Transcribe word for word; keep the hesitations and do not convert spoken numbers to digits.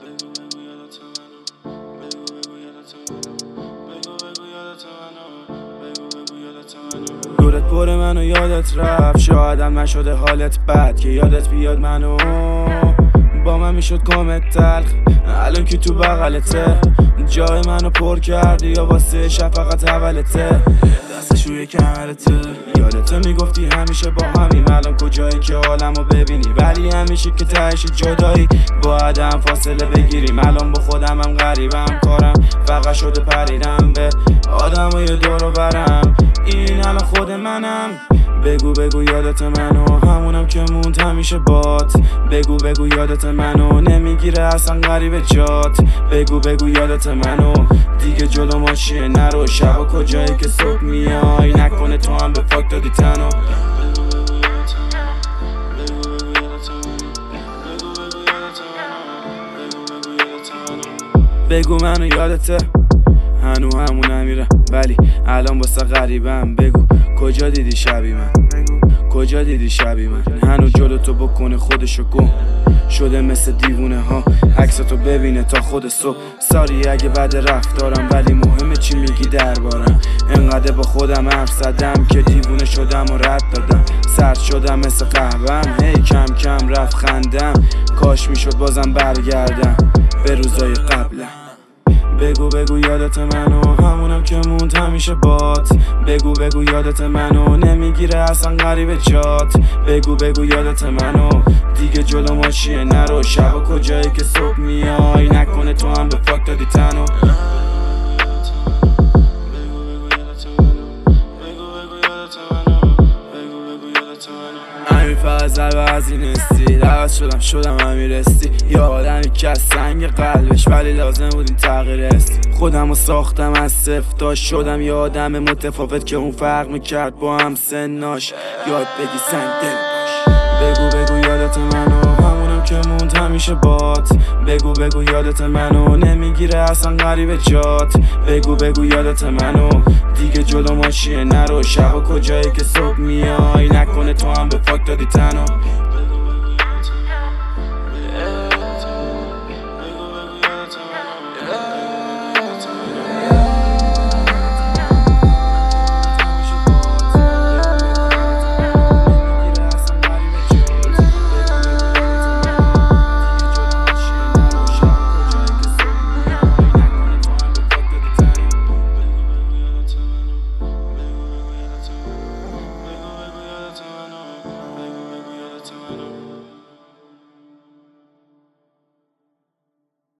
دورت پر منو یادت رفت، شایدم نشده حالت بد که یادت بیاد منو با من میشد کامت تلخ. الان که تو بغلته جای منو پر کردی یا واسه شفقت اولته، دستش روی کمرته. یادته میگفتی همیشه با همیم، الان کجایی که حالمو ببینی؟ ولی همیشه که تهش جدایی باید هم فاصله بگیریم. الان با خودم هم غریبم، کارم فقط شده پریدم به آدم و یه دور و برم. این الان خود منم. بگو بگو یادت منو، همونم که موند همیشه بات. بگو بگو یادت منو، نمیگیره اصلا غریب جات. بگو بگو یادت منو، دیگه جلو ما چیه نرو. شبا کجایی که صبح میای، نکنه تو هم به فاک دادی تنو. بگو منو یادته، هنو همون امیرم ولی الان واسه غریبم. بگو کجا دیدی شبی من، کجا دیدی شبی من؟ هنو جلو تو بکنه خودشو گم شده مثل دیوونه ها، عکساتو ببینه تا خود صبح. ساری اگه بد رفتارم ولی مهمه چی میگی دربارم. انقدر با خودم حرف زدم که دیوونه شدم و رد دادم. سرد شدم مثل قهوه‌ام، هی کم کم رفت خندم. کاش میشد بازم برگردم به روزای قبلم. بگو بگو یادت منو، همونم که موند همیشه بات. بگو بگو یادت منو، نمیگیره اصلا غریب جات. بگو بگو یادت منو، دیگه جلو ما چیه نرو. شبا کجایی که صبح میای، نکنه تو هم به فاک دادی تنو. همین فقط ضربه از این استی، دعوت شدم شدم امیرستی. یا آدمی که از سنگ قلبش ولی لازم بود این تغییر استی. خودمو ساختم از صفر تا شدم یه آدم متفاوت که اون فرق میکرد با هم سناش. یاد بگی سنگ دل باش. بگو بگو یادت منو، همونم که موند همیشه بات. بگو بگو یادت منو، نمیگیره اصلا غریب جات. بگو بگو یادت منو، دیگه جلو ما چیه نرو. شبا کجایی که صبح میای، نکنه تو هم به فاک دادی تنو.